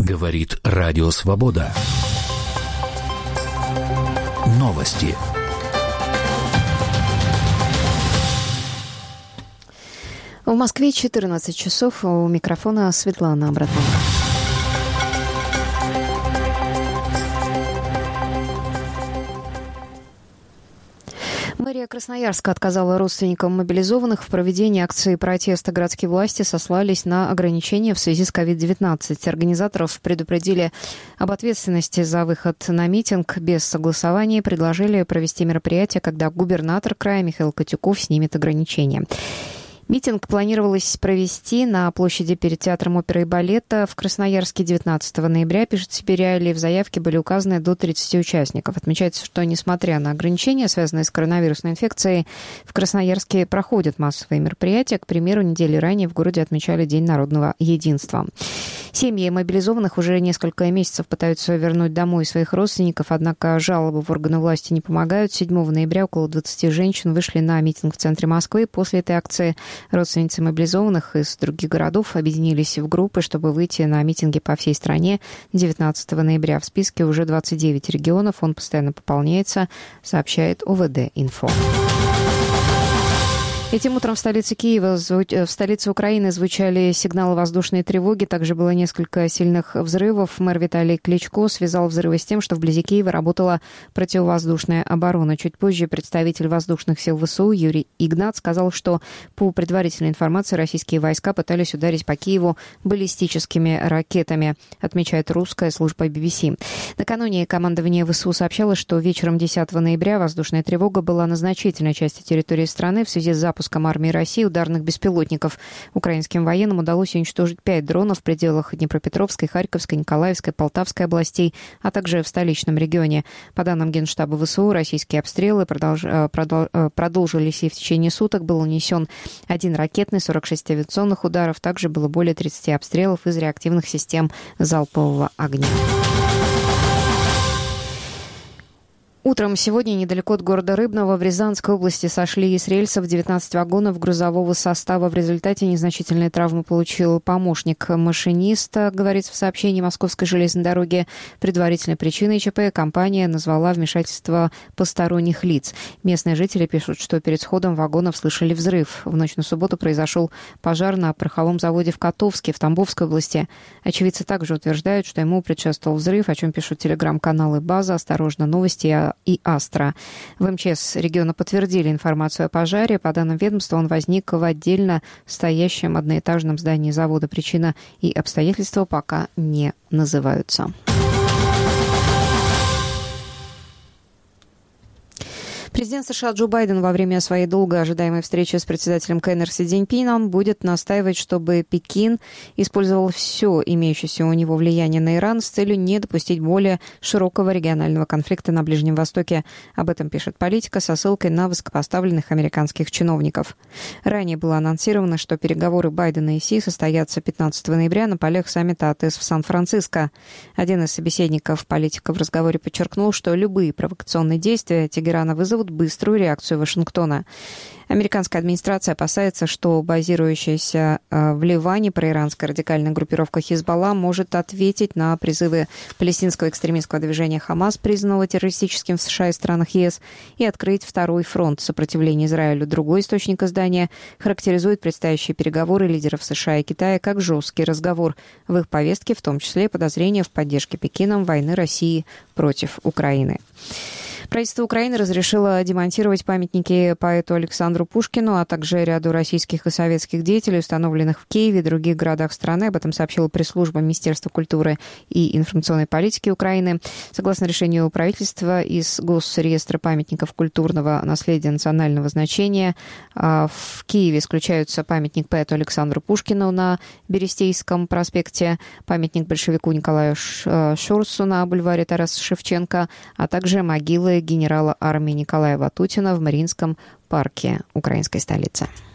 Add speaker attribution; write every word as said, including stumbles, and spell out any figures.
Speaker 1: Говорит Радио Свобода. Новости.
Speaker 2: В Москве четырнадцать часов. У микрофона Светлана Абратова. Мэрия Красноярска отказала родственникам мобилизованных в проведении акции протеста. Городские власти сослались на ограничения в связи с ковид девятнадцать. Организаторов предупредили об ответственности за выход на митинг. Без согласования предложили провести мероприятие, когда губернатор края Михаил Котюков снимет ограничения. Митинг планировалось провести на площади перед Театром оперы и балета в Красноярске девятнадцатого ноября. Пишет Сибиряли, в заявке были указаны до тридцати участников. Отмечается, что, несмотря на ограничения, связанные с коронавирусной инфекцией, в Красноярске проходят массовые мероприятия. К примеру, недели ранее в городе отмечали День народного единства. Семьи мобилизованных уже несколько месяцев пытаются вернуть домой своих родственников, однако жалобы в органы власти не помогают. седьмого ноября около двадцати женщин вышли на митинг в центре Москвы. После этой акции родственницы мобилизованных из других городов объединились в группы, чтобы выйти на митинги по всей стране девятнадцатого ноября. В списке уже двадцать девять регионов, он постоянно пополняется, сообщает о вэ дэ-инфо. Этим утром в столице Киева, в столице Украины звучали сигналы воздушной тревоги. Также было несколько сильных взрывов. Мэр Виталий Кличко связал взрывы с тем, что вблизи Киева работала противовоздушная оборона. Чуть позже представитель воздушных сил вэ эс у Юрий Игнат сказал, что по предварительной информации российские войска пытались ударить по Киеву баллистическими ракетами, отмечает русская служба би би си. Накануне командование вэ эс у сообщало, что вечером десятого ноября воздушная тревога была на значительной части территории страны в связи с запуском Запуском армии России ударных беспилотников. Украинским военным удалось уничтожить пять дронов в пределах Днепропетровской, Харьковской, Николаевской, Полтавской областей, а также в столичном регионе. По данным Генштаба вэ эс у, российские обстрелы продолж... продол... продолжились и в течение суток. Был нанесен один ракетный, сорок шесть авиационных ударов. Также было более тридцати обстрелов из реактивных систем залпового огня. Утром сегодня недалеко от города Рыбного в Рязанской области сошли с рельсов девятнадцать вагонов грузового состава. В результате незначительные травмы получил помощник машиниста, говорится в сообщении Московской железной дороги. Предварительной причиной ЧП компания назвала вмешательство посторонних лиц. Местные жители пишут, что перед сходом вагонов слышали взрыв. В ночь на субботу произошел пожар на пороховом заводе в Котовске в Тамбовской области. Очевидцы также утверждают, что ему предшествовал взрыв, о чем пишут телеграм-каналы «База», «Осторожно, новости» и «Астра». В эм че эс региона подтвердили информацию о пожаре. По данным ведомства, он возник в отдельно стоящем одноэтажном здании завода. Причина и обстоятельства пока не называются. Президент США Джо Байден во время своей долго ожидаемой встречи с председателем КНР Си Цзиньпином будет настаивать, чтобы Пекин использовал все имеющееся у него влияние на Иран с целью не допустить более широкого регионального конфликта на Ближнем Востоке. Об этом пишет «Политика» со ссылкой на высокопоставленных американских чиновников. Ранее было анонсировано, что переговоры Байдена и Си состоятся пятнадцатого ноября на полях саммита АТЭС в Сан-Франциско. Один из собеседников «Политика» в разговоре подчеркнул, что любые провокационные действия Тегерана вызовут быструю реакцию Вашингтона. Американская администрация опасается, что базирующаяся в Ливане проиранская радикальная группировка Хизбалла может ответить на призывы палестинского экстремистского движения «Хамас», признанного террористическим в США и странах е эс, и открыть второй фронт сопротивления Израилю. Другой источник издания характеризует предстоящие переговоры лидеров США и Китая как жесткий разговор. В их повестке в том числе подозрения в поддержке Пекином войны России против Украины. Правительство Украины разрешило демонтировать памятники поэту Александру Пушкину, а также ряду российских и советских деятелей, установленных в Киеве и других городах страны. Об этом сообщила пресс-служба Министерства культуры и информационной политики Украины. Согласно решению правительства, из Госреестра памятников культурного наследия национального значения в Киеве исключаются памятник поэту Александру Пушкину на Берестейском проспекте, памятник большевику Николаю Шурсу на бульваре Тараса Шевченко, а также могилы генерала армии Николая Ватутина в Мариинском парке украинской столицы.